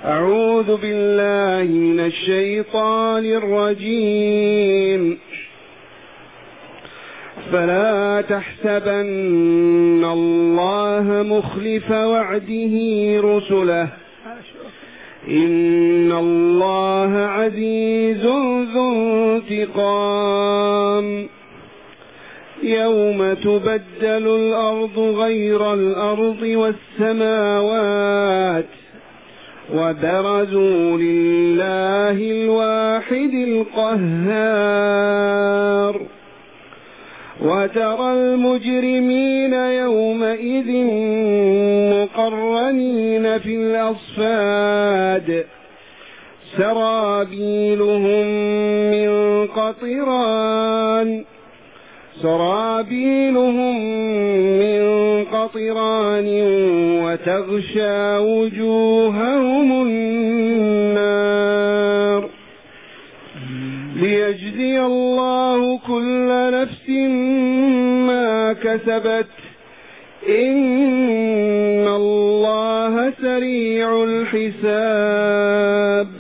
أعوذ بالله من الشيطان الرجيم. فلا تحسبن الله مخلف وعده رسله إن الله عزيز ذو انتقام. يوم تبدل الأرض غير الأرض والسماوات وبرزوا لله الواحد القهار وترى المجرمين يومئذ مقرنين في الأصفاد سرابيلهم من قطران وتغشى وجوههم النار ليجزي الله كل نفس ما كسبت إن الله سريع الحساب.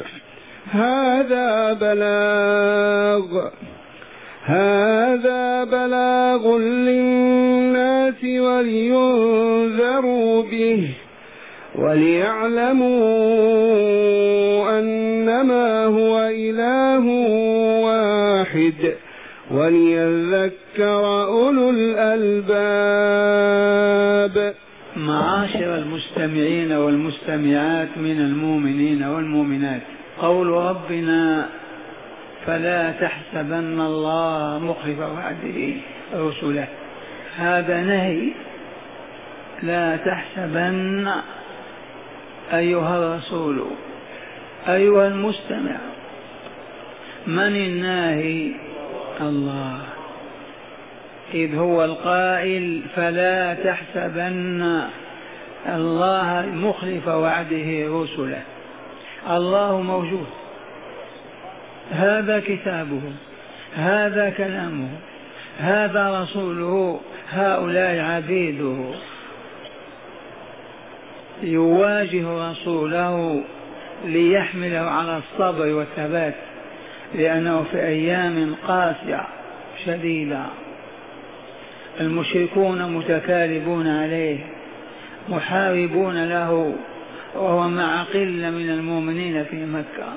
هذا بلاغ للناس ولينذروا به وليعلموا أنما هو إله واحد وليذكر أولو الألباب. معاشر المستمعين والمستمعات من المؤمنين والمؤمنات، قول ربنا فلا تحسبن الله مخلف وعده رسله، هذا نهي. لا تحسبن أيها الرسول أيها المستمع. من الناهي؟ الله، إذ هو القائل فلا تحسبن الله مخلف وعده رسله. الله موجود، هذا كتابه، هذا كلامه، هذا رسوله، هؤلاء عبيده. يواجه رسوله ليحمله على الصبر والثبات، لأنه في أيام قاسية شديدة. المشركون متكالبون عليه محاربون له، وهو مع قلة من المؤمنين في مكة،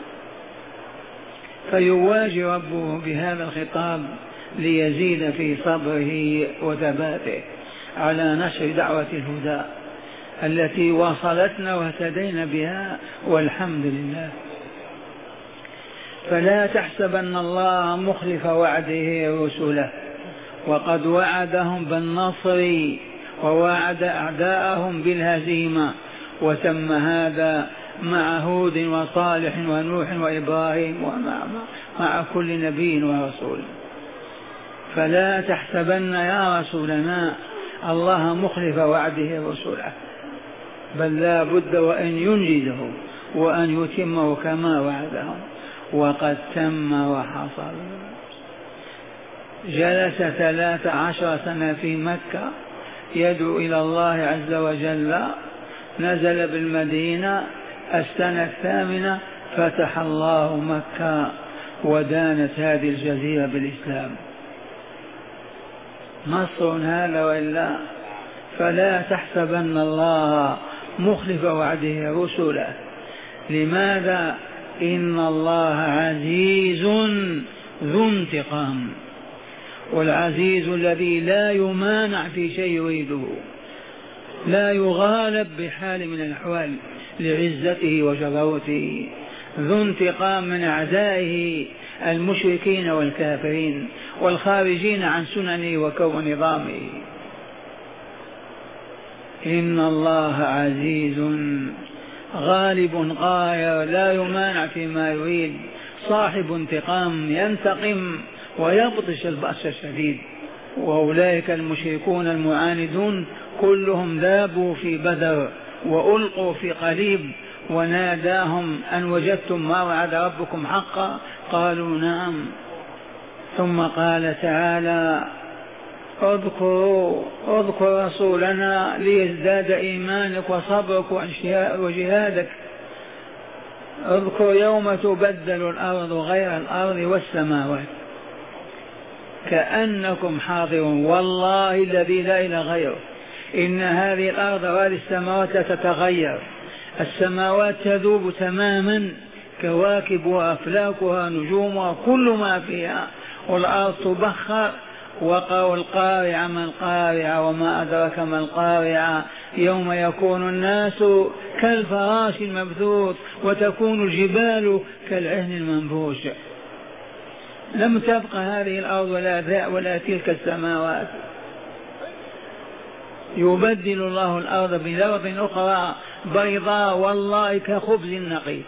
فيواجه ربه بهذا الخطاب ليزيد في صبره وثباته على نشر دعوة الهدى التي وصلتنا واهتدينا بها والحمد لله. فلا تحسبن الله مخلف وعده رسله، وقد وعدهم بالنصر ووعد أعداءهم بالهزيمة، وتم هذا مع هود وصالح ونوح وإبراهيم ومع كل نبي ورسول. فلا تحسبن يا رسولنا الله مخلف وعده رسله، بل لا بد وأن ينجزه وأن يتمه كما وعدهم، وقد تم وحصل. جلس 13 سنة في مكة يدعو إلى الله عز وجل، نزل بالمدينة السنة 8 فتح الله مكة ودانت هذه الجزيرة بالإسلام. نصر هذا وإلا. فلا تحسبن الله مخلف وعده رسله. لماذا؟ إن الله عزيز ذو انتقام، والعزيز الذي لا يمانع في شيء يريده، لا يغالب بحال من الأحوال لعزته وجبروته، ذو انتقام من أعدائه المشركين والكافرين والخارجين عن سننه وكون نظامه. إن الله عزيز غالب قاهر لا يمانع فيما يريد، صاحب انتقام ينتقم ويبطش البأس الشديد. وأولئك المشركون المعاندون كلهم ذابوا في بدر وألقوا في قليب، وناداهم أن وجدتم ما وعد ربكم حقا؟ قالوا نعم. ثم قال تعالى اذكر رسولنا ليزداد إيمانك وصبرك وجهادك. اذكر يوم تبدل الأرض غير الأرض والسماوات كأنكم حاضرون والله الذي لا إله غيره إن هذه الأرض وهذه السماوات تتغير. السماوات تذوب تماما كواكبها أفلاكها نجومها كل ما فيها، والأرض تبخر. وقالوا القارعة ما القارعة وما أدرك ما القارعة يوم يكون الناس كالفراش المبثوث وتكون الجبال كالعهن المنفوش. لم تبق هذه الأرض ولا تلك السماوات. يبدل الله الأرض بأرض أخرى بيضاء والله كخبز نقي،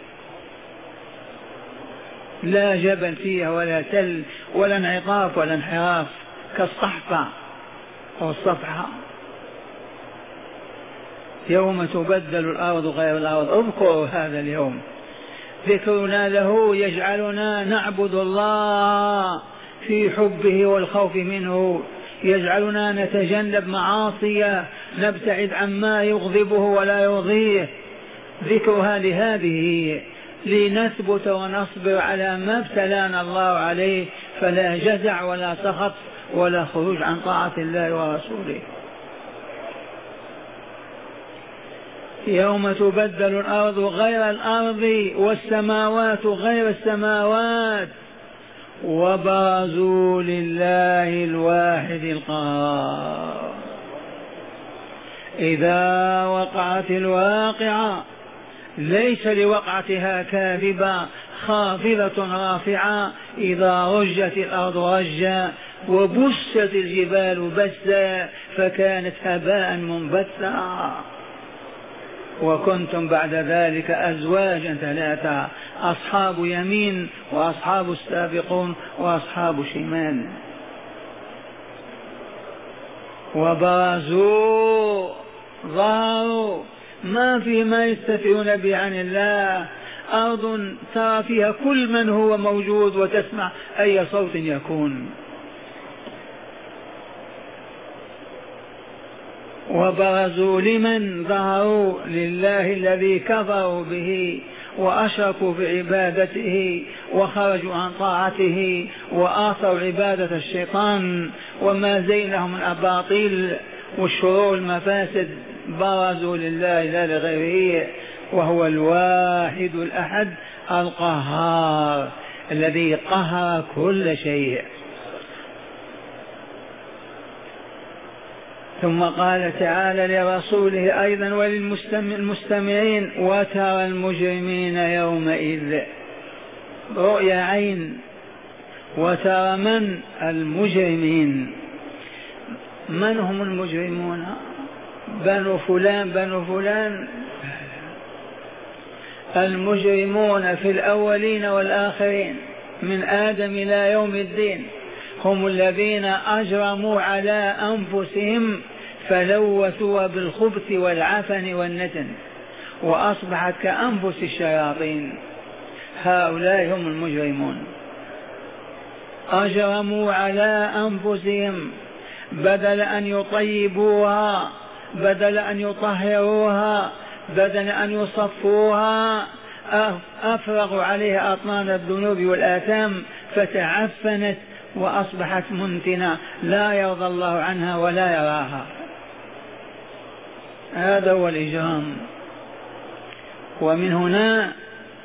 لا جبل فيها ولا تل ولا انعطاف ولا انحراف، كالصحفة أو الصفحة. يوم تبدل الأرض غير الأرض. اذكروا هذا اليوم، ذكرنا له يجعلنا نعبد الله في حبه والخوف منه، يجعلنا نتجنب معاصيه، نبتعد عما يغضبه ولا يرضيه. ذكرها لهذه لنثبت ونصبر على ما ابتلانا الله عليه، فلا جزع ولا سخط ولا خروج عن طاعة الله ورسوله. يوم تبدل الأرض غير الأرض والسماوات غير السماوات وبرزوا لله الواحد القهار. إذا وقعت الواقعة ليس لوقعتها كاذبة خافضة رافعة، إذا رجت الأرض رجا وبست الجبال بسا فكانت هباء منبثا وكنتم بعد ذلك أزواجا ثلاثة، أصحاب يمين وأصحاب السابقون وأصحاب شمال. وبرزوا ظهروا ما في ما يستفيون به عن الله، أرض ترى فيها كل من هو موجود وتسمع أي صوت يكون. وبرزوا لمن ظهروا لله الذي كفروا به وأشركوا في عبادته وخرجوا عن طاعته وآثروا عبادة الشيطان وما زينهم من أباطيل والشرور المفاسد. برزوا لله لا لغيره، وهو الواحد الأحد القهار الذي قهر كل شيء. ثم قال تعالى لرسوله أيضا وللمستمعين وترى المجرمين يومئذ، رؤيا عين. وترى من المجرمين، من هم المجرمون؟ بنو فلان بنو فلان؟ المجرمون في الأولين والآخرين من آدم إلى يوم الدين هم الذين أجرموا على أنفسهم فلوثوا بالخبث والعفن والنتن وأصبحت كأنفس الشياطين. هؤلاء هم المجرمون، أجرموا على أنفسهم بدل أن يطيبوها، بدل أن يطهروها، بدل أن يصفوها، أفرغوا عليها أطنان الذنوب والآثام فتعفنت وأصبحت منتنة لا يرضى الله عنها ولا يراها. هذا هو الإجرام. ومن هنا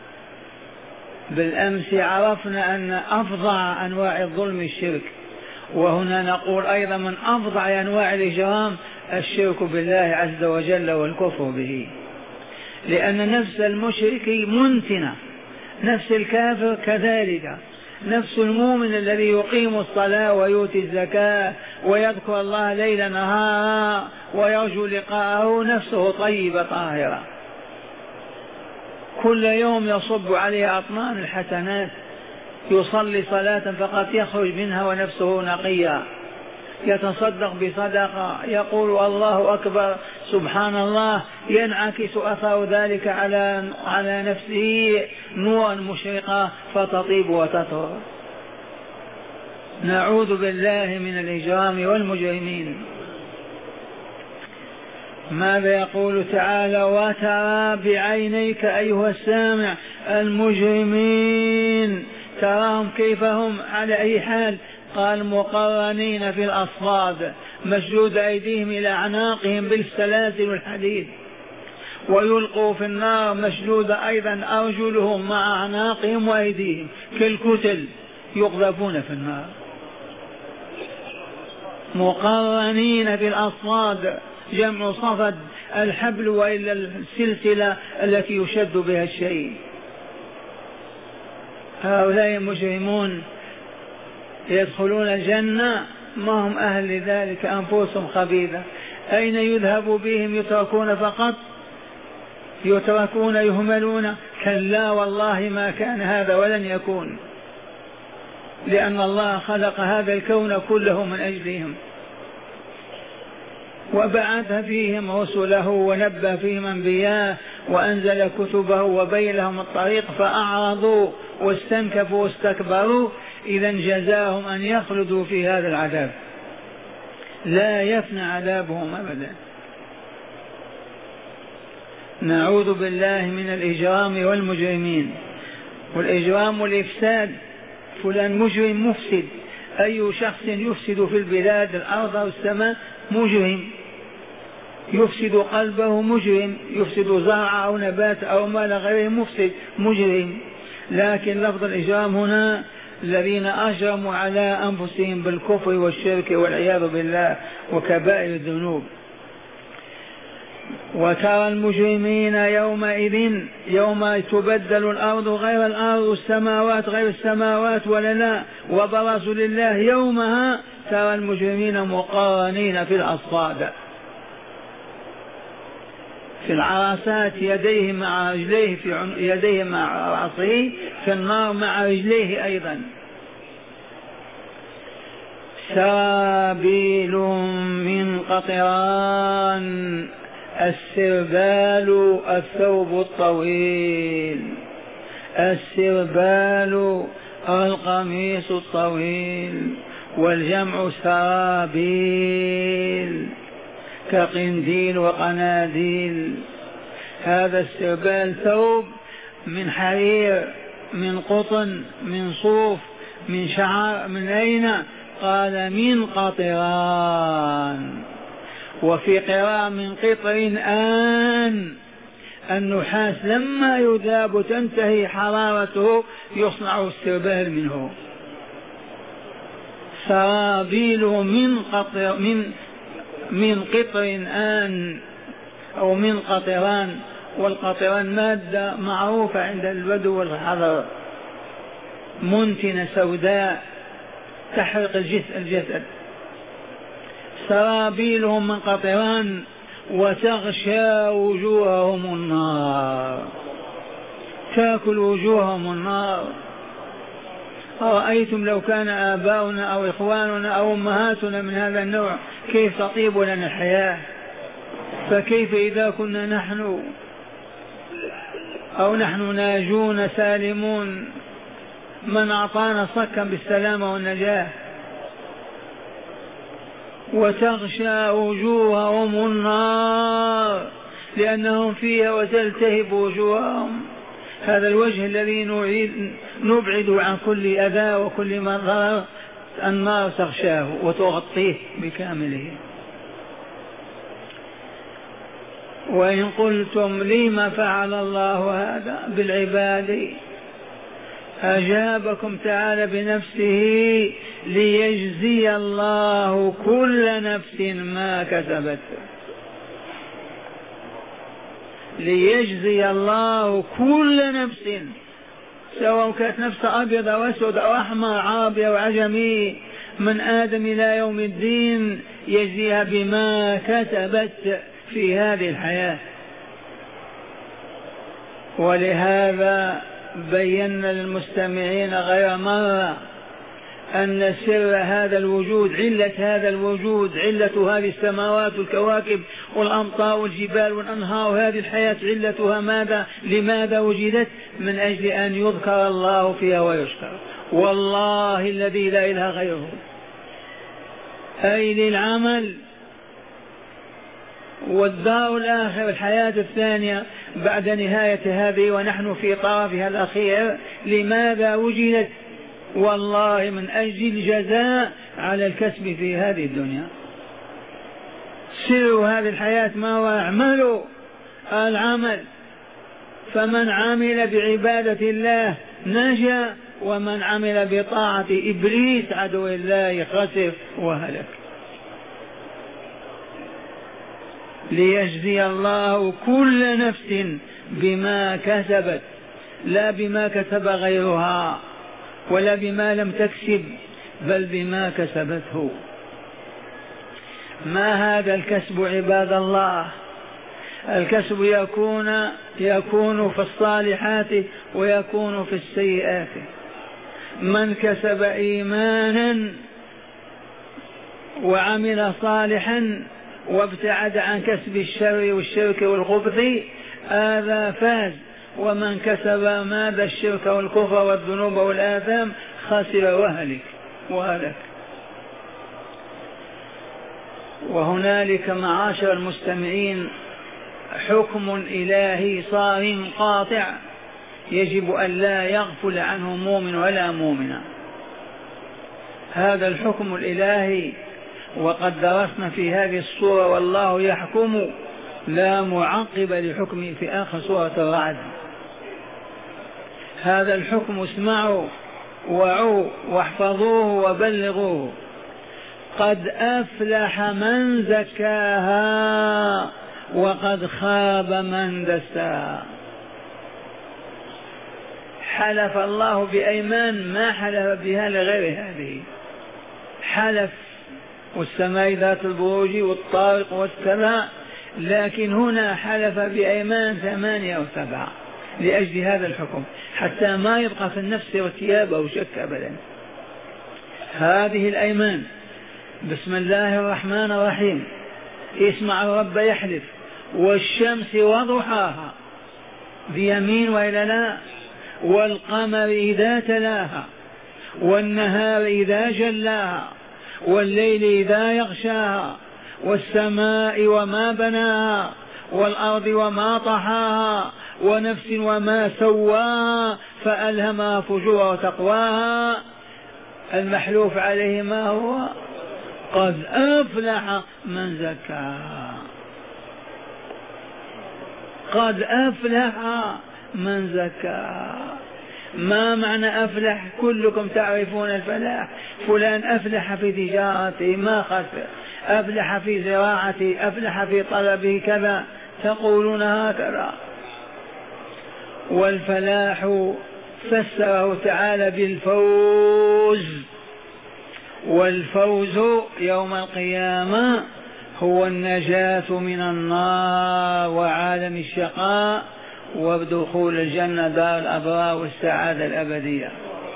بالأمس عرفنا أن أفظع أنواع الظلم الشرك، وهنا نقول أيضا من أفظع أنواع الإجرام الشرك بالله عز وجل والكفر به، لأن نفس المشرك منتنة، نفس الكافر كذلك، نفس المؤمن الذي يقيم الصلاة ويؤتي الزكاة ويذكر الله ليل نهارا ويرجو لقاءه نفسه طيبة طاهرة، كل يوم يصب عليه أطنان الحسنات، يصلي صلاة فقط يخرج منها ونفسه نقية، يتصدق بصدقة، يقول الله أكبر سبحان الله، ينعكس أثر ذلك على نفسه نورا مشرقا فتطيب وتطهر. نعوذ بالله من الإجرام والمجرمين. ماذا يقول تعالى؟ وترى بعينيك أيها السامع المجرمين، تراهم كيف هم على أي حال؟ قال مقرنين في الأصفاد، مشدود أيديهم إلى أعناقهم بالسلاسل والحديد، ويلقوا في النار مشدود أيضا أرجلهم مع أعناقهم وأيديهم كالكتل، يقذفون في النار مقرنين في الأصفاد، جمع صفد الحبل وإلا السلسلة التي يشد بها الشيء. هؤلاء المجرمون يدخلون الجنة ما هم أهل لذلك، أنفسهم خبيثة. أين يذهب بهم؟ يتركون فقط؟ يتركون يهملون؟ كلا والله ما كان هذا ولن يكون، لأن الله خلق هذا الكون كله من أجلهم، وبعث فيهم رسله ونبه فيهم أنبياء وأنزل كتبه وبين لهم الطريق، فأعرضوا واستنكفوا واستكبروا، إذا جزاهم أن يخلدوا في هذا العذاب لا يفنى عذابهم أبدا. نعوذ بالله من الإجرام والمجرمين. والإجرام والإفساد، فلان مجرم مفسد، أي شخص يفسد في البلاد الأرض والسماء مجرم، يفسد قلبه مجرم، يفسد زرع أو نبات أو مال غيره مفسد مجرم. لكن لفظ الإجرام هنا الذين أجرموا على أنفسهم بالكفر والشرك والعياذ بالله وكبائر الذنوب. وترى المجرمين يومئذ، يوم تبدل الأرض غير الأرض والسماوات غير السماوات ولا لا، وبرزوا لله يومها، ترى المجرمين مقرنين في الأصفاد في العرصات، يديه مع رجليه، في يديه مع رأسه في النار مع رجليه أيضا. سرابيل من قطران، السربال الثوب الطويل، السربال القميص الطويل، والجمع سرابيل كقنديل وقناديل. هذا السربال ثوب من حرير، من قطن، من صوف، من شعر، من أين؟ قال من قطران. وفي قراءة من قطر آن، النحاس لما يذاب تنتهي حرارته يصنع السربال منه. سرابيل من قطر، من قطر آن أو من قطران. والقطران مادة معروفة عند البدو والحضر، منتنة سوداء تحرق الجسد. سرابيلهم من قطران وتغشى وجوههم النار، تأكل وجوههم النار. أرأيتم لو كان آباؤنا أو إخواننا أو أمهاتنا من هذا النوع كيف تطيب لنا الحياة؟ فكيف إذا كنا نحن أو نحن ناجون سالمون، من أعطانا صكا بالسلامة والنجاة. وتغشى وجوههم النار لأنهم فيها وتلتهب وجوههم. هذا الوجه الذي نبعد عن كل أذى وكل مضر، النار تغشاه وتغطيه بكامله. وإن قلتم لما فعل الله هذا بالعباد، أجابكم تعالى بنفسه: ليجزي الله كل نفس ما كسبت. ليجزي الله كل نفس، سواء كانت نفس أبيض أو أسود أو أحمر، عربي أو عجمي، من آدم إلى يوم الدين، يجزيها بما كسبت في هذه الحياة. ولهذا بينا للمستمعين غير مرة أن سر هذا الوجود، علة هذا الوجود، علة هذه السماوات والكواكب والأمطار والجبال والأنهار وهذه الحياة، علتها ماذا؟ لماذا وجدت؟ من أجل أن يذكر الله فيها ويشكر. والله الذي لا إله غيره، أي للعمل. والدار الآخرة الحياة الثانية بعد نهاية هذه ونحن في طرفها الأخير لماذا وجدت؟ والله من أجل الجزاء على الكسب في هذه الدنيا. سر هذه الحياة ما هو؟ اعملوا العمل، فمن عمل بعبادة الله نجا، ومن عمل بطاعة إبليس عدو الله خسر وهلك. ليجزي الله كل نفس بما كسبت، لا بما كسب غيرها ولا بما لم تكسب، بل بما كسبته. ما هذا الكسب عباد الله؟ الكسب يكون في الصالحات ويكون في السيئات. من كسب إيمانا وعمل صالحا وابتعد عن كسب الشر والشرك والخبث هذا فاز، ومن كسب ماذا؟ الشرك والكفر والذنوب والآثام خسر وهلك. وهنالك معاشر المستمعين حكم إلهي صارم قاطع يجب أن لا يغفل عنه مؤمن ولا مؤمنة. هذا الحكم الإلهي وقد درسنا في هذه السورة والله يحكم لا معقب لحكمه في آخر سورة الرعد. هذا الحكم اسمعوا وعوا واحفظوه وبلغوه. قد أفلح من زكاها وقد خاب من دساها. حلف الله بأيمان ما حلف بها لغير هذه، حلف والسماء ذات البروج والطارق والسماء، لكن هنا حلف بأيمان 8 أو 7 لأجل هذا الحكم حتى ما يبقى في النفس ارتياب أو شك أبدا. هذه الأيمان: بسم الله الرحمن الرحيم، اسمع الرب يحلف: والشمس وضحاها، بيمين وإلى لا، والقمر إذا تلاها، والنهار إذا جلاها، والليل إذا يغشاها، والسماء وما بناها، والأرض وما طحاها، ونفس وما سواها فألهمها فجورها وتقواها. المحلوف عليه ما هو؟ قد أفلح من زكاها. قد أفلح من زكاها. ما معنى أفلح؟ كلكم تعرفون الفلاح. فلان أفلح في تجارته ما خسر، أفلح في زراعته، أفلح في طلبه كذا، تقولون هكذا. والفلاح فسره تعالى بالفوز، والفوز يوم القيامة هو النجاة من النار وعالم الشقاء ودخول الجنة دار الأبرار والسعادة الأبدية.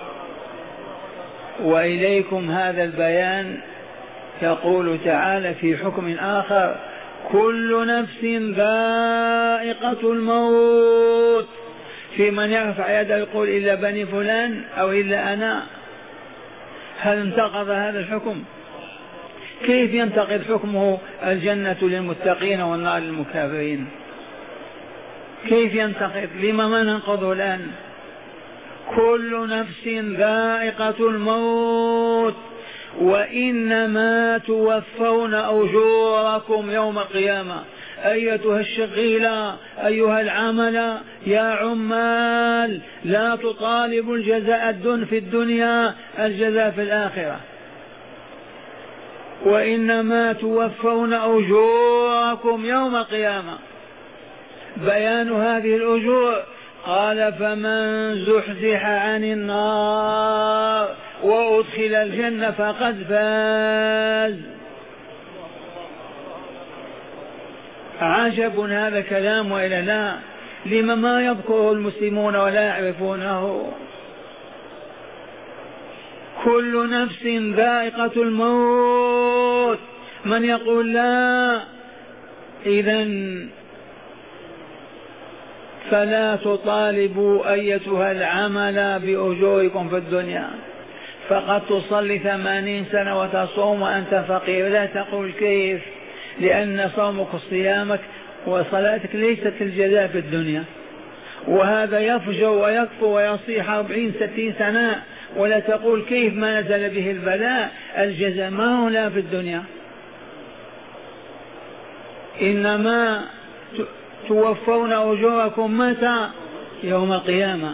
وإليكم هذا البيان يقول تعالى في حكم آخر: كل نفس ذائقة الموت. في من يرفع يده يقول إلا بني فلان أو إلا أنا. هل انتقض هذا الحكم؟ كيف ينتقض حكمه الجنة للمتقين والنار للمكافرين؟ كيف ينتقض؟ لما ما ننقضه الآن؟ كل نفس ذائقة الموت وإنما توفون أجوركم يوم القيامة. أيتها الشغيلة، أيها العمل، يا عمال، لا تطالبوا الجزاء في الدنيا، الجزاء في الآخرة. وإنما توفون أجوركم يوم القيامة. بيان هذه الأجور قال: فمن زحزح عن النار وأدخل الجنة فقد فاز. عجب هذا كلام وإلا لا؟ لما ما يذكره المسلمون ولا يعرفونه؟ كل نفس ذائقة الموت. من يقول لا؟ إذن فلا تطالبوا أيتها العمل بأجوركم في الدنيا. فقد تصلي 80 سنة وتصوم وأنت فقير، لا تقول كيف. لأن صومك وصيامك وصلاتك ليست الجزاء في الدنيا، وهذا يفجر ويكفر ويصيح 40-60 سنة ولا تقول كيف ما نزل به البلاء. الجزاء ما هو لا في الدنيا، إنما توفون أجوركم متى؟ يوم القيامة.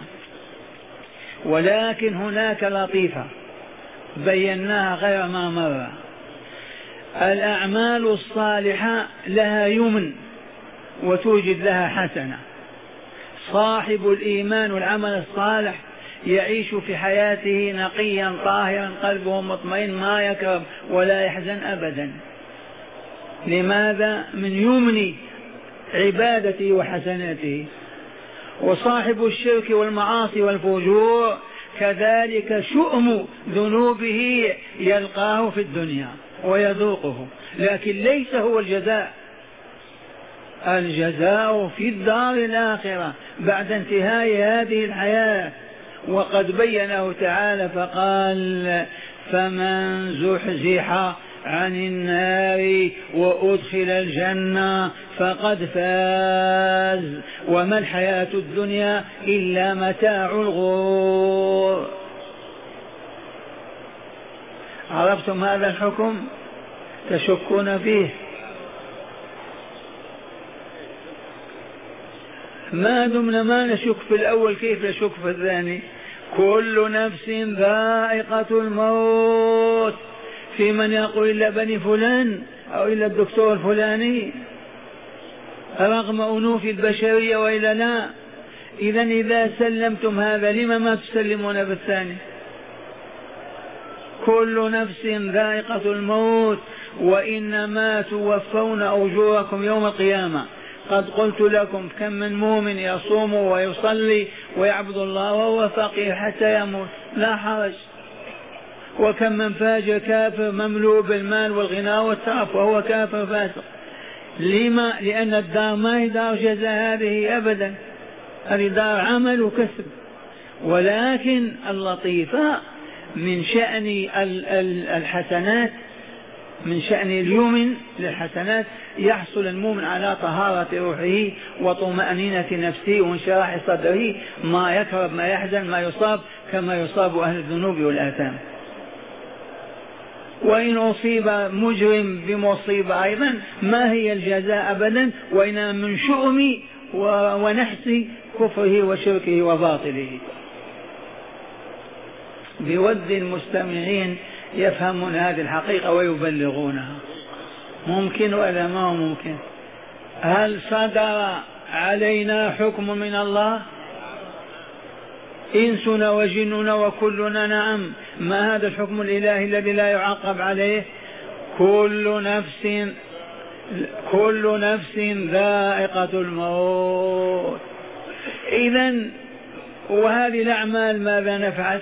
ولكن هناك لطيفة بيناها غير ما مر. الأعمال الصالحة لها يمن وتوجد لها حسنة. صاحب الإيمان والعمل الصالح يعيش في حياته نقيا طاهرا قلبه مطمئن ما يكرب ولا يحزن أبدا. لماذا؟ من يمن عبادته وحسناته. وصاحب الشرك والمعاصي والفجور كذلك شؤم ذنوبه يلقاه في الدنيا ويذوقه، لكن ليس هو الجزاء. الجزاء في الدار الآخرة بعد انتهاء هذه الحياة. وقد بينه تعالى فقال: فمن زحزح عن النار وأدخل الجنة فقد فاز وما الحياة الدنيا إلا متاع الغرور. عرفتم هذا الحكم؟ تشكون فيه؟ ما دمنا ما نشك في الأول كيف نشك في الثاني؟ كل نفس ذائقة الموت. في من يقول إلا بني فلان أو إلا الدكتور الفلاني رغم أنوف البشرية وإلا لا؟ إذا سلمتم هذا لما ما تسلمون بالثاني؟ كل نفس ذائقة الموت وإنما توفون أجوركم يوم القيامة. قد قلت لكم كم من مؤمن يصوم ويصلي ويعبد الله وهو فقير حتى يموت لا حرج، وكم من فاجر كافر مملوء بالمال والغنى والترف وهو كافر فاسق. لما؟ لأن الدار ما هي دار جزاء هذه أبدا، هذه دار عمل وكسب. ولكن اللطيفة من شأن الحسنات، من شأن اليوم للحسنات يحصل المؤمن على طهارة روحه وطمأنينة نفسه وانشراح صدره، ما يكرب ما يحزن ما يصاب كما يصاب أهل الذنوب والآثام. وإن أصيب مجرم بمصيبة أيضا ما هي الجزاء أبدا، وإنما من شؤم ونحس كفره وشركه وباطله. بود المستمعين يفهمون هذه الحقيقة ويبلغونها. ممكن ولا ما هو ممكن؟ هل صدر علينا حكم من الله؟ إنسنا وجننا وكلنا نعم. ما هذا الحكم الإلهي الذي لا يعقب عليه؟ كل نفس ذائقة الموت. إذن وهذه الأعمال ماذا نفعل؟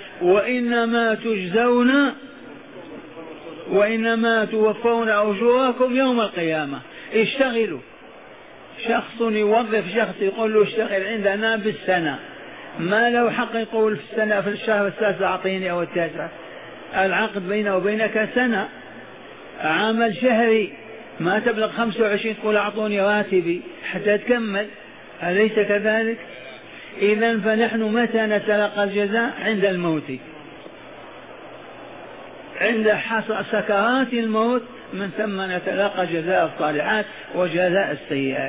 وإنما توفون أجوركم يوم القيامة. اشتغلوا. شخص يوظف شخص يقول له اشتغل عندنا بالسنة، ما له حق يقول في السنة في الشهر السادس أعطيني أو التاسع. العقد بينه وبينك سنة، عمل شهري ما تبلغ 25 تقول أعطوني راتبي حتى تكمل، أليس كذلك؟ إذن فنحن متى نتلقى الجزاء؟ عند الموت، عند سكرات الموت، من ثم نتلقى جزاء الصالحات وجزاء السيئات.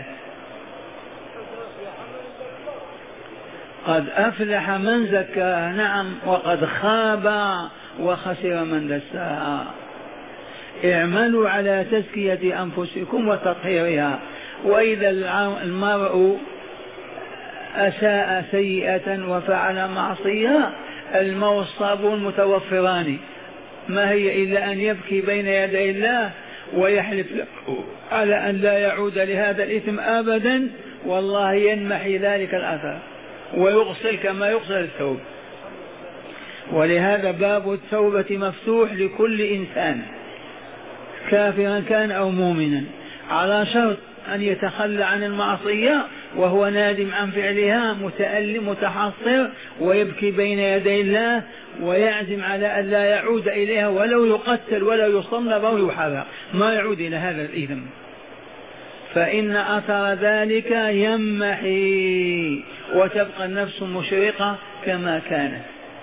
قد أفلح من زكاها، نعم، وقد خاب وخسر من دساها. اعملوا على تزكية أنفسكم وتطهيرها. وإذا المرء أساء سيئة وفعل معصية الماء والصابون متوفران، ما هي إلا أن يبكي بين يدي الله ويحلف على أن لا يعود لهذا الإثم أبدا، والله ينمحي ذلك الأثر ويغسل كما يغسل الثوب. ولهذا باب التوبة مفتوح لكل إنسان كافرا كان أو مؤمنا، على شرط أن يتخلى عن المعصية وهو نادم عن فعلها متألم متحصر، ويبكي بين يدي الله ويعزم على أن لا يعود إليها ولو يقتل ولا يصلب أو يحرق، ما يعود إلى هذا الإثم. فإن أثر ذلك يمحي وتبقى النفس مشرقة كما كانت.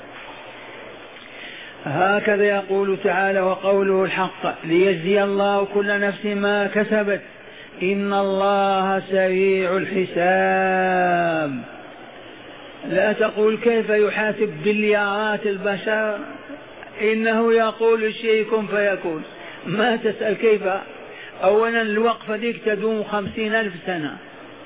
هكذا يقول تعالى وقوله الحق ليجزي الله كل نفس ما كسبت إن الله سريع الحساب. لا تقول كيف يحاسب بليارات البشر، إنه يقول الشيء كن فيكون، ما تسأل كيف. أولا الوقفة ديك تدوم 50,000 سنة،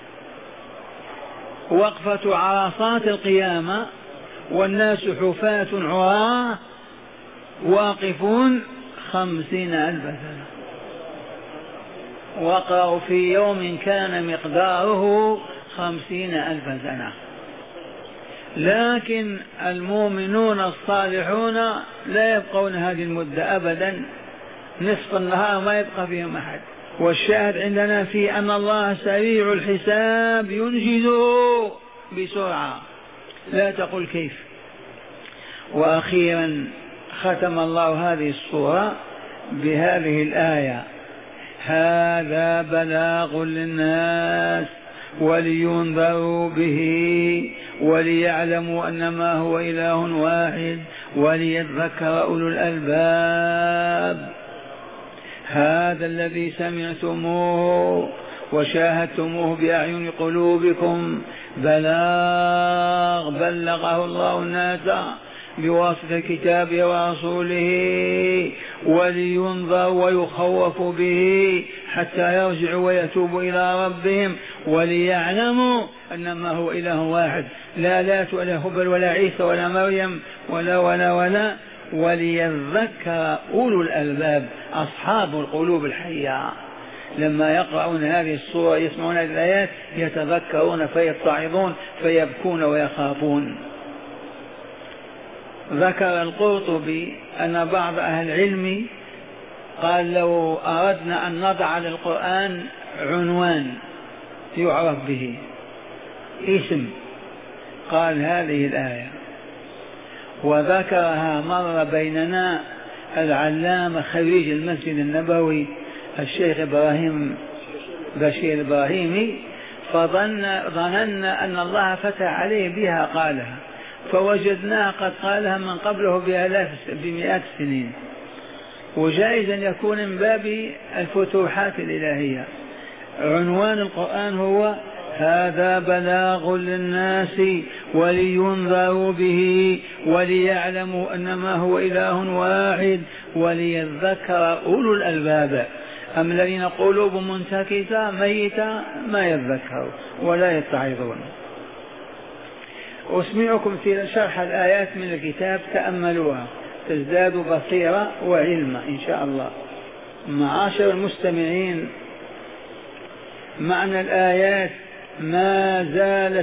وقفة عرصات القيامة والناس حفاة عراة واقفون 50,000 سنة. وقعوا في يوم كان مقداره 50,000 سنة. لكن المؤمنون الصالحون لا يبقون هذه المدة أبدا، نصف النهار ما يبقى فيهم أحد. والشاهد عندنا في أن الله سريع الحساب ينجز بسرعة، لا تقل كيف. وأخيرا ختم الله هذه السورة بهذه الآية: هذا بلاغ للناس ولينذروا به وليعلموا أنما هو إله واحد وليذكر أولو الألباب. هذا الذي سمعتموه وشاهدتموه بأعين قلوبكم بلاغ بلغه الله الناس بواسطة كتابه ورسوله، ولينذر ويخوف به حتى يرجعوا ويتوبوا إلى ربهم، وليعلموا أنما هو إله واحد، لا لات ولا هبل ولا عيسى ولا مريم ولا وليذكر أولو الألباب أصحاب القلوب الحية. لما يقرؤون هذه السورة يسمعون هذه الآيات يتذكرون فيتعظون فيبكون ويخافون. ذكر القرطبي أن بعض أهل العلم قال لو أردنا أن نضع للقرآن عنوان يعرف به اسم، قال هذه الآية. وذكرها مر بيننا العلامة خريج المسجد النبوي الشيخ إبراهيم بشير إبراهيمي، فظننا أن الله فتح عليه بها قالها، فوجدناها قد قالها من قبله بمئات السنين. وجائز أن يكون من باب الفتوحات الإلهية. عنوان القرآن هو هذا بلاغ للناس ولينذروا به وليعلموا أنما هو إله واحد وليذكر أولو الألباب. أم الذين قلوبهم منتكسة ميتة ما يذكروا ولا يتعظون. أسمعكم شرح الآيات من الكتاب، تأملوها تزدادوا بصيرة وعلما إن شاء الله. معاشر المستمعين، معنى الآيات: ما زال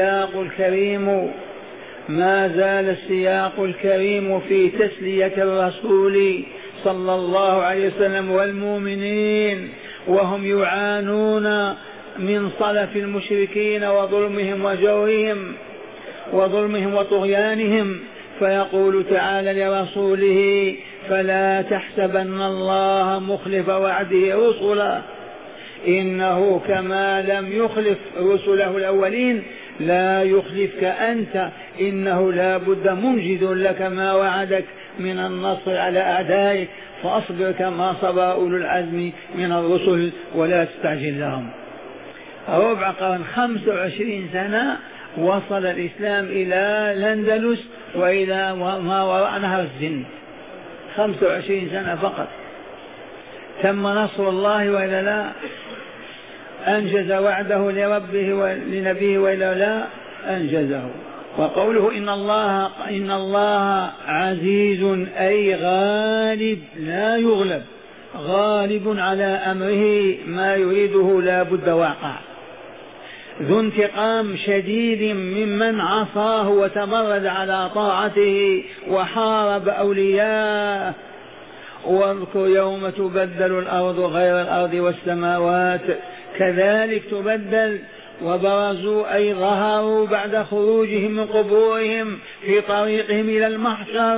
السياق الكريم في تسلية الرسول صلى الله عليه وسلم والمؤمنين وهم يعانون من صلف المشركين وظلمهم وجورهم وظلمهم وطغيانهم. فيقول تعالى لرسوله: فلا تحسبن الله مخلف وعده رسله، إنه كما لم يخلف رسله الأولين لا يخلفك أنت، إنه لا بد منجز لك ما وعدك من النصر على أعدائك، فأصبر كما صبر أولو العزم من الرسل ولا تستعجل لهم. ربع قرن 25 سنة وصل الإسلام إلى الأندلس وإلى ما وراء نهر الزند، 25 سنة فقط. تم نصر الله وإلا لا؟ أنجز وعده لربه ولنبيه وإلا لا؟ أنجزه. وقوله إن الله عزيز أي غالب لا يغلب، غالب على أمره، ما يريده لا بد واقع، ذو انتقام شديد ممن عصاه وتمرد على طاعته وحارب أولياءه. واذكر يوم تبدل الأرض غير الأرض والسماوات كذلك تبدل. وبرزوا أي ظهروا بعد خروجهم من قبورهم في طريقهم إلى المحشر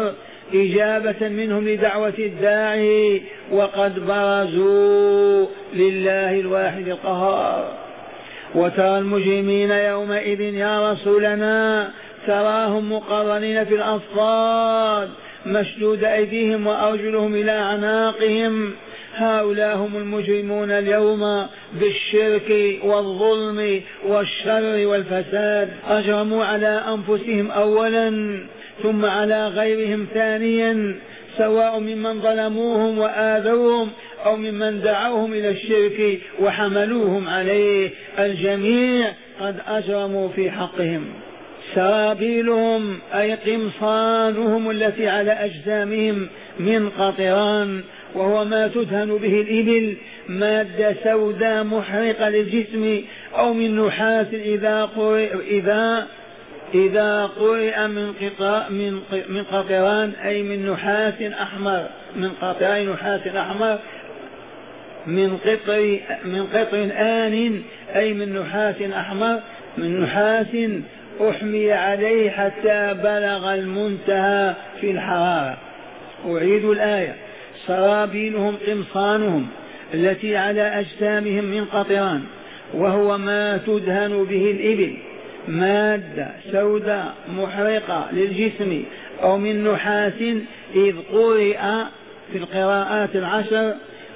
إجابة منهم لدعوة الداعي، وقد برزوا لله الواحد القهار. وترى المجرمين يومئذ يا رسولنا تراهم مقرنين في الأصفاد مشدود أيديهم وأرجلهم إلى أعناقهم، هؤلاء هم المجرمون اليوم بالشرك والظلم والشر والفساد. أجرموا على أنفسهم أولا ثم على غيرهم ثانيا، سواء ممن ظلموهم وآذوهم أو ممن دعوهم إلى الشرك وحملوهم عليه، الجميع قد أجرموا في حقهم. سرابيلهم أي قمصانهم التي على أجسامهم من قطران، وهو ما تدهن به الإبل، مادة سوداء محرقة للجسم، أو من نحاس إذا قرئ من قطران أي من نحاس أحمر، من قطرين نحاس أحمر، من قطر آن أي من نحاس أحمر، من نحاس أحمي عليه حتى بلغ المنتهى في الحرارة. أعيد الآية: سرابيلهم قمصانهم التي على أجسامهم من قطران، وهو ما تدهن به الإبل، مادة سوداء محرقة للجسم، أو من نحاس إذ قرئ في القراءات 10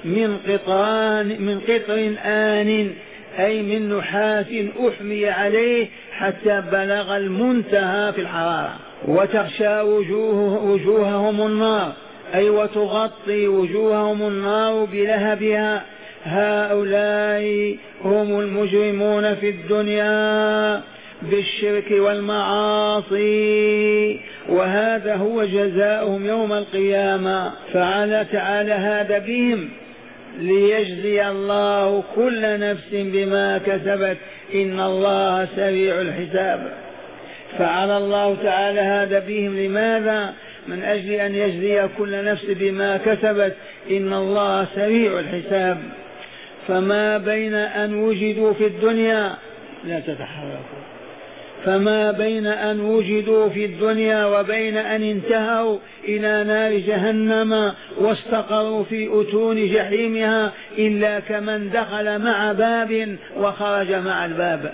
من قطر آن أي من نحاس أحمي عليه حتى بلغ المنتهى في الحرارة. وتغشى وجوههم النار أي وتغطي وجوههم النار بلهبها، هؤلاء هم المجرمون في الدنيا بالشرك والمعاصي، وهذا هو جزاؤهم يوم القيامة. فعل تعالى هذا بهم ليجزي الله كل نفس بما كسبت، إن الله سريع الحساب. فعل الله تعالى هذا بهم لماذا؟ من أجل أن يجزي كل نفس بما كسبت، إن الله سريع الحساب. فما بين أن وجدوا في الدنيا، لا تتحركوا، فما بين أن وجدوا في الدنيا وبين أن انتهوا إلى نار جهنم واستقروا في أتون جحيمها إلا كمن دخل مع باب وخرج مع الباب.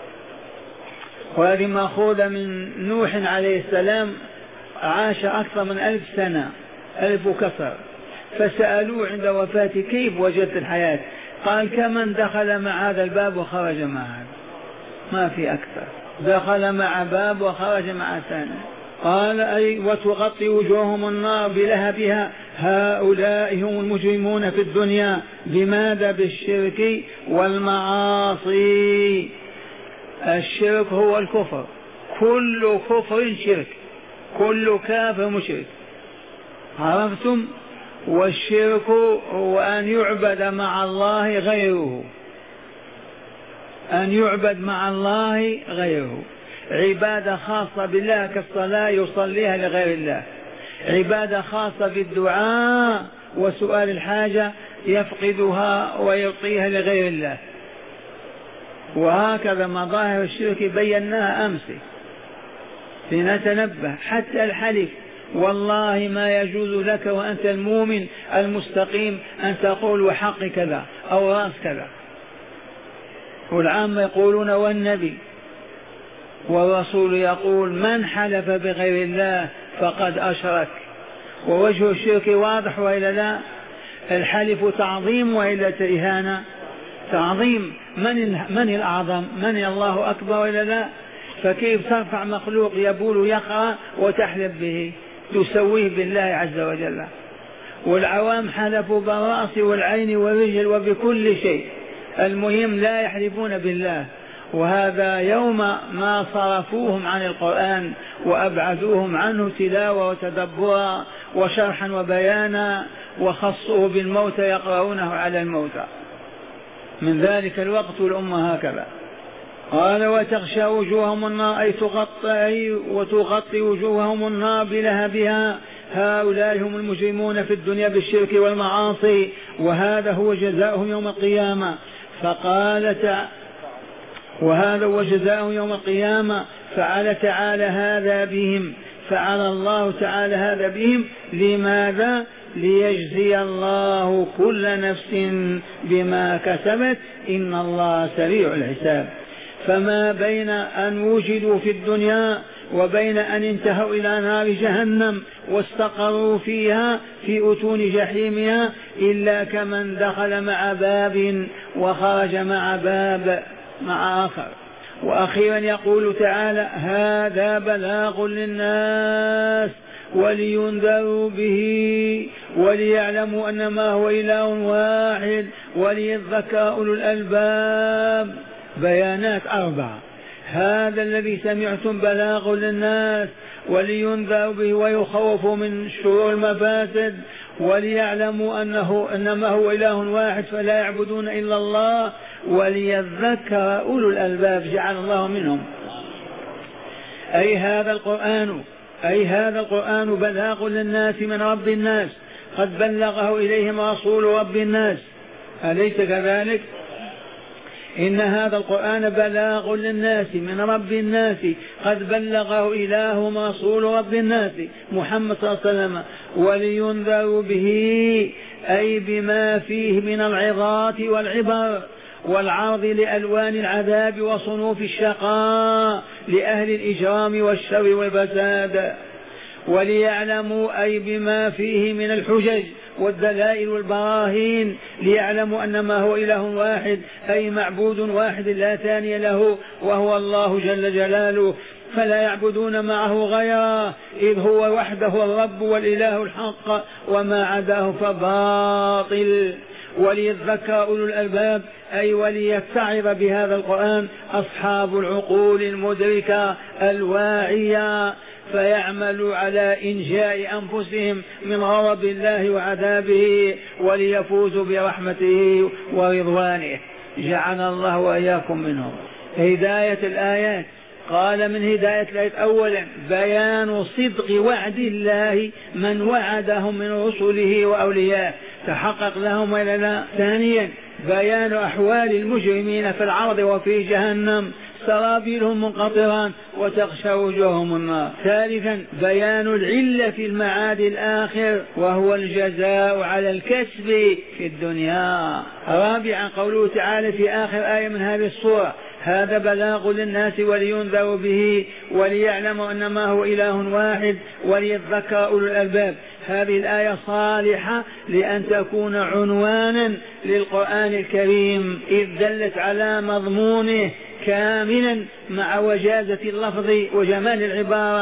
وهذه مأخوذة من نوح عليه السلام، عاش أكثر من 1000 سنة، 1000 وكسر، فسألوه عند وفاته: كيف وجدت الحياة؟ قال: كمن دخل مع هذا الباب وخرج مع هذا، ما في أكثر، دخل مع باب وخرج مع ثاني. قال: أي وتغطي وجوههم النار بلهبها، هؤلاء هم المجرمون في الدنيا. بماذا؟ بالشرك والمعاصي. الشرك هو الكفر، كل كفر شرك، كل كافر مشرك، عرفتم؟ والشرك هو أن يعبد مع الله غيره، أن يعبد مع الله غيره، عبادة خاصة بالله كالصلاة يصليها لغير الله، عبادة خاصة بالدعاء وسؤال الحاجة يفقدها ويعطيها لغير الله. وهكذا مظاهر الشرك بيناها أمس، لنتنبه. حتى الحلف: والله ما يجوز لك وأنت المؤمن المستقيم أن تقول وحق كذا أو راس كذا. والعامة يقولون والنبي والرسول يقول: من حلف بغير الله فقد أشرك. ووجه الشرك واضح وإلا لا؟ الحلف تعظيم وإلا إهانة؟ تعظيم. من الأعظم؟ من الله أكبر وإلا لا؟ فكيف ترفع مخلوق يبول يقرأ وتحلف به، تسويه بالله عز وجل؟ والعوام حلفوا بالرأس والعين والرجل وبكل شيء، المهم لا يحلفون بالله. وهذا يوم ما صرفوهم عن القرآن وأبعدوهم عنه تلاوة وتدبرا وشرحا وبيانا، وخصوه بالموت يقرؤونه على الموتى. من ذلك الوقت الأمة هكذا. قال: وتغشى وجوههم النار أي وتغطي وجوههم النار بلهبها، هؤلاء هم المجرمون في الدنيا بالشرك والمعاصي، وهذا هو جزاؤهم يوم القيامة. وهذا هو جزاؤهم يوم القيامة. فعل تعالى هذا بهم، فعل الله تعالى هذا بهم. لماذا؟ ليجزي الله كل نفس بما كسبت، إن الله سريع الحساب. فما بين أن وجدوا في الدنيا وبين أن انتهوا إلى نار جهنم واستقروا فيها في أتون جحيمها إلا كمن دخل مع باب وخرج مع باب مع آخر. وأخيرا يقول تعالى: هذا بلاغ للناس ولينذروا به وليعلموا أنما هو إله واحد وليذكر أولو الألباب. بيانات 4: هذا الذي سمعتم بلاغ للناس ولينذروا به ويخوفوا من شرور المفاسد، وليعلموا أنما هو إله واحد فلا يعبدون إلا الله، وليذكر أولو الألباب جعل الله منهم. أي هذا القرآن بلاغ للناس من رب الناس، قد بلغه إليهم رسول رب الناس، أليس كذلك؟ إن هذا القرآن بلاغ للناس من رب الناس، قد بلغه إلههم رسول رب الناس محمد صلى الله عليه وسلم. ولينذروا به أي بما فيه من العظات والعبر والعرض لألوان العذاب وصنوف الشقاء لأهل الإجرام والشر والفساد. وليعلموا أي بما فيه من الحجج والدلائل والبراهين، ليعلموا أنما هو إله واحد، أي معبود واحد لا ثاني له وهو الله جل جلاله، فلا يعبدون معه غيره، إذ هو وحده الرب والإله الحق، وما عداه فباطل. وليذكر أولو الألباب أي وليتعظ بهذا القرآن أصحاب العقول المدركة الواعية، فيعملوا على إنجاء أنفسهم من غضب الله وعذابه وليفوزوا برحمته ورضوانه. جعل الله وإياكم منهم. هداية الآيات: قال من هداية الآيات أولا بيان صدق وعد الله من وعدهم من رسله وأولياء تحقق لهم ولا لا. ثانيا بيان أحوال المجرمين في العرض وفي جهنم، سرابيلهم منقطران وتغشى وجوههم النار. ثالثا بيان العلة في المعاد الآخر وهو الجزاء على الكسب في الدنيا. رابعا قوله تعالى في آخر آية من هذه السورة: هذا بلاغ للناس ولينذروا به وليعلموا أنما هو إله واحد وليذكر أولو الألباب. هذه الآية صالحة لأن تكون عنوانا للقرآن الكريم، إذ دلت على مضمونه كاملا مع وجازة اللفظ وجمال العبارة